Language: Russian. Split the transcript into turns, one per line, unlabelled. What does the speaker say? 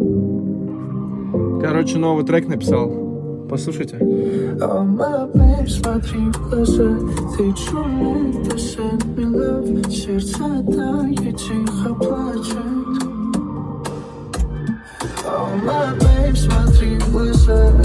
Короче, новый трек написал. Послушайте.
Oh my babe, смотри в глаза, ты чуешь, ты send me love, сердце тает, тихо плачет. Oh my babe, смотри в глаза,